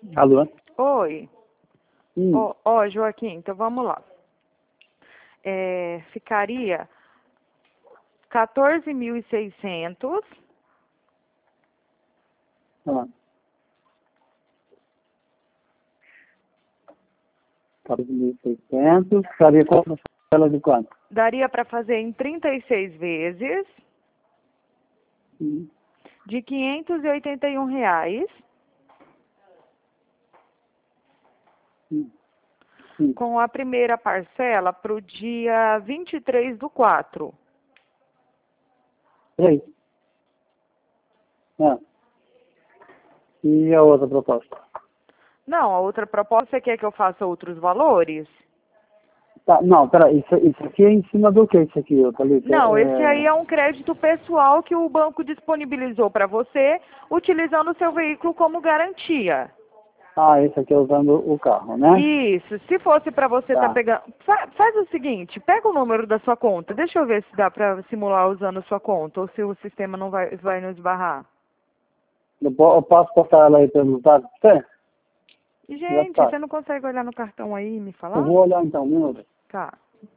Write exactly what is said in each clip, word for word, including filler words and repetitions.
Alô? Oi. Hum. Ó, ó, Joaquim, então vamos lá. É, ficaria quatorze mil e seiscentos. Ah. quatorze mil e seiscentos. Ficaria com a parcela de quanto? Daria para fazer em trinta e seis vezes Hum. de quinhentos e oitenta e um reais. Hum. Hum. Com a primeira parcela para o dia vinte e três do quatro. Três. Ah. E a outra proposta? Não, a outra proposta, você quer que eu faça outros valores? Tá, não, peraí, isso, isso aqui é em cima do que isso aqui, eu falei? Não, É... esse aí é um crédito pessoal que o banco disponibilizou para você, utilizando o seu veículo como garantia. Ah, esse aqui é usando o carro, né? Isso, se fosse para você estar Tá. pegando... Fa- faz o seguinte, pega o número da sua conta, deixa eu ver se dá para simular usando a sua conta, ou se o sistema não vai, vai nos barrar. Eu, po- eu posso passar ela aí pelos dados pra você? Já Gente, tá. você não consegue olhar no cartão aí e me Eu falar? vou olhar então, um minuto. Tá.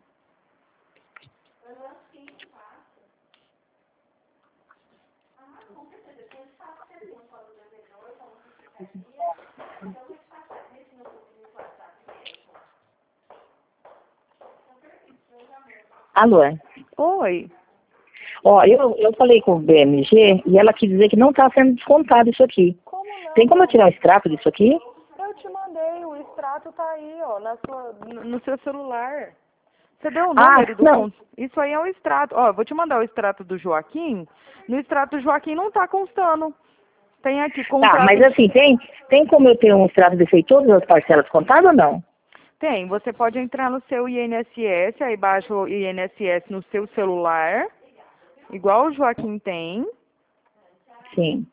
Alô? Oi. Ó, eu, eu falei com o B M G e ela quis dizer que não está sendo descontado isso aqui. Como Tem como eu não? tirar o extrato disso aqui? Eu te mandei, o extrato tá aí, ó, na sua, no no seu celular. Você deu o Ah, número do não. con... Isso aí é o extrato. Ó, eu vou te mandar o extrato do Joaquim. No extrato do Joaquim não tá constando. Tem aqui Tá, contrato mas de... assim, tem, tem como eu ter um extrato desse aí, todas as parcelas contadas ou não? Tem, você pode entrar no seu I N S S, aí baixa o I N S S no seu celular, igual o Joaquim tem. Sim.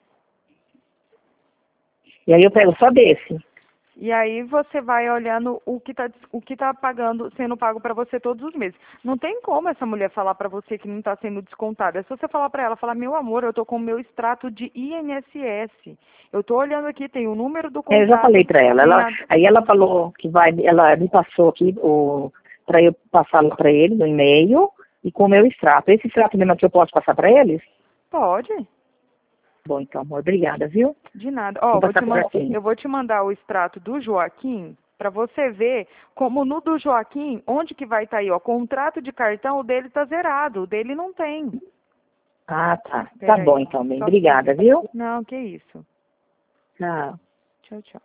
E aí eu pego só desse. E aí você vai olhando o que tá, o que tá pagando, sendo pago para você todos os meses. Não tem como essa mulher falar para você que não está sendo descontado. É só você falar para ela, falar, meu amor, eu tô com o meu extrato de I N S S. Eu tô olhando aqui, tem o número do É, eu já falei contrato, pra ela. tem ela. a... Aí ela falou que vai, ela me passou aqui o para eu passar para ele no e-mail e com o meu extrato. Esse extrato mesmo que eu posso passar para eles? Pode, Bom, então, amor, obrigada, viu? de nada. Ó, Vou eu vou passar te para man... ele. eu vou te mandar o extrato do Joaquim para você ver como no do Joaquim, onde que vai estar aí, ó, contrato de cartão, o dele tá zerado, o dele não tem. Ah, tá. Tá Pera bom, aí. então, bem. Só... Obrigada, viu? Não, que isso. Tchau. Tchau, tchau.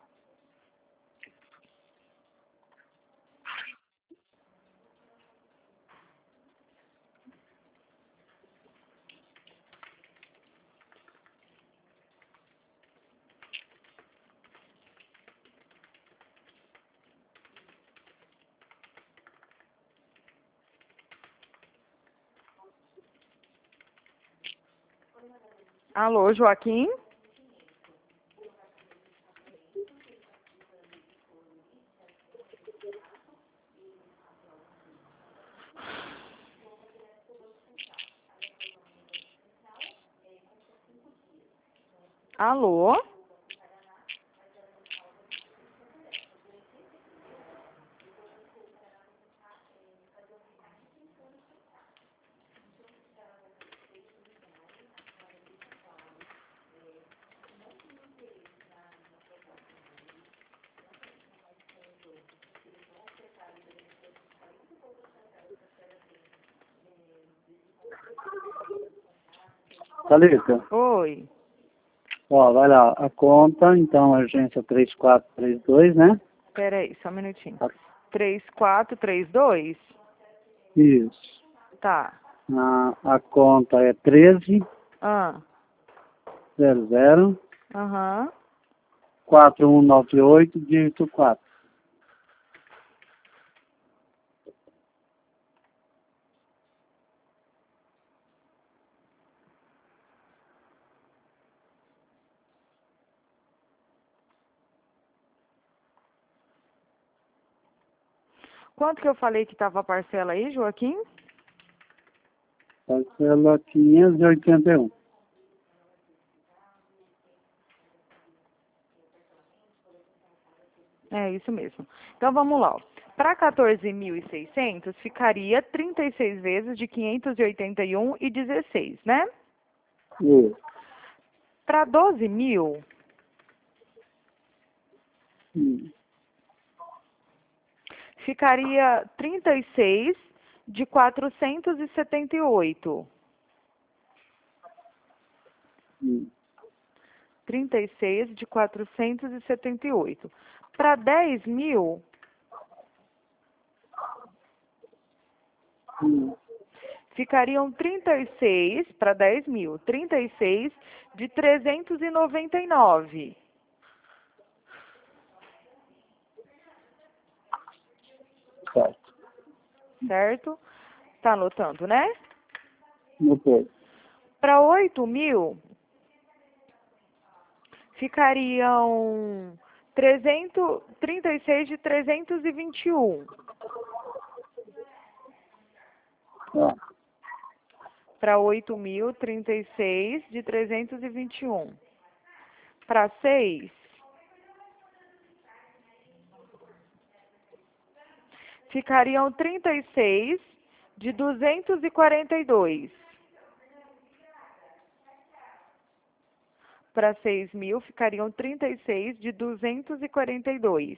Alô, Joaquim? Alô? Thalita, Oi. ó, vai lá, a conta, então, agência três quatro três dois, né? Pera aí, só um minutinho. Tá. Três quatro três dois. Isso. Tá. A, a conta é treze Ah. zero zero Aham. quatro um nove oito, dígito quatro. Quanto que eu falei que tava a parcela aí, Joaquim? Parcela quinhentos e oitenta e um. É isso mesmo. Então vamos lá. Para quatorze mil e seiscentos ficaria trinta e seis vezes de quinhentos e oitenta e um e dezesseis, né? Isso. Para doze mil, Hum. ficaria trinta e seis de quatrocentos e setenta e oito. Hum. trinta e seis de quatrocentos e setenta e oito. Para dez mil, Hum. ficariam trinta e seis, para dez mil, trinta e seis de trezentos e noventa e nove. Certo. Certo? Tá anotando, né? Ok. Para oito mil, ficariam trezentos, trinta e seis de trezentos e vinte e um. É. Para oito mil, trinta e seis de trezentos e vinte e um. Para seis, ficariam trinta e seis de duzentos e quarenta e dois. Para seis mil, ficariam trinta e seis de duzentos e quarenta e dois.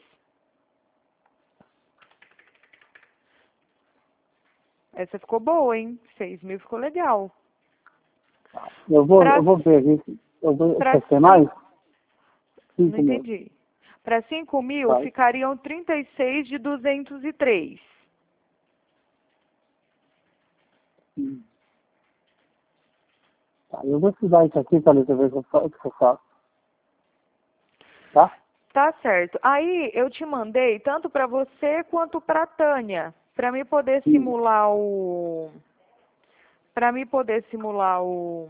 Essa ficou boa, hein? seis mil ficou legal. Eu vou, Pra- eu vou ver aqui. Eu vou, pra quer ser mais? Não Cinco mil. entendi. Para cinco mil, Vai. ficariam trinta e seis de duzentos e três. Hum. Tá, eu vou estudar isso aqui, Thalita, ver o que eu fa- o que eu faço. Tá? Tá certo. Aí eu te mandei tanto para você quanto para Tânia, para mim poder Hum. simular o para mim poder simular o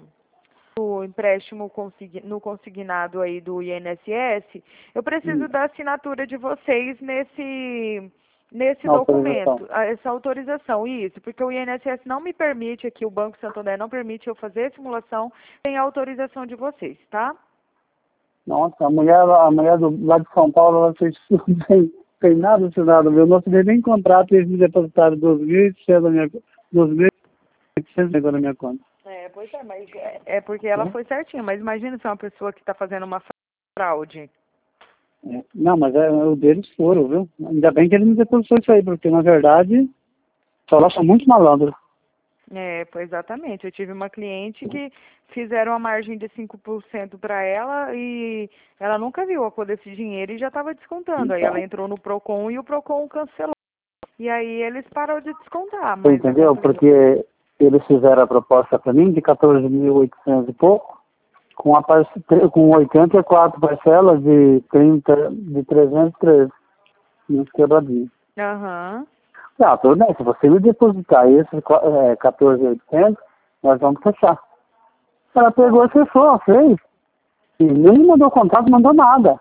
o empréstimo consign- no consignado aí do I N S S, eu preciso Hum. da assinatura de vocês nesse nesse Na autorização. documento, a- essa autorização, isso, porque o I N S S não me permite aqui, o Banco Santander não permite eu fazer a simulação sem a autorização de vocês, tá? Nossa, a mulher, a mulher do, lá de São Paulo, ela fez tudo sem, sem nada assinado, meu. Não assinei nem contrato e eles me depositaram dois mil e oitocentos na minha dois mil e oitocentos na minha conta. É, pois é, mas é, é porque ela Hum? foi certinha, mas imagina se é uma pessoa que está fazendo uma fraude. É. Não, mas é, o deles foram, viu? Ainda bem que ele me depositou isso aí, porque na verdade, só lá são muito malandros. É, pois exatamente. Eu tive uma cliente que fizeram uma margem de cinco por cento para ela e ela nunca viu a cor desse dinheiro e já estava descontando. Aí Então, ela entrou no Procon e o Procon cancelou. E aí eles pararam de descontar, você mas entendeu? Porque eles fizeram a proposta para mim de quatorze mil e oitocentos e pouco, com, a parce- com oitenta e quatro parcelas de trinta, de trezentos e treze, uns quebradinhos. Aham. Ah, tudo bem, se você me depositar esse é, quatorze mil e oitocentos, nós vamos fechar. Ela pegou e fechou, fez. E nem mandou contato, mandou nada.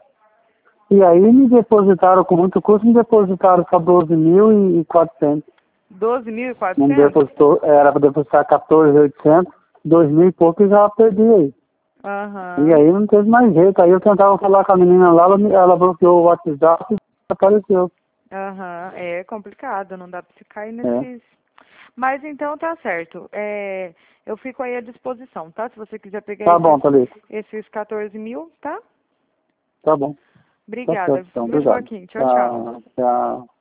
E aí me depositaram com muito custo, me depositaram só doze mil e quatrocentos. doze mil e Não quatrocentos? depositou, era para depositar quatorze mil e oitocentos, dois mil e pouco e já perdi aí. Aham. E aí não teve mais jeito. Aí eu tentava falar com a menina lá, ela, me- ela bloqueou o WhatsApp e apareceu. Aham, é complicado, não dá para se cair É. nesses. Mas então tá certo. É, eu fico aí à disposição, tá? Se você quiser pegar Tá bom, esses, Thalita. esses quatorze mil, tá? Tá bom. Tá Obrigada, certo, então. viu, Obrigado. Joaquim? Tchau, tchau. Tchau. Tchau.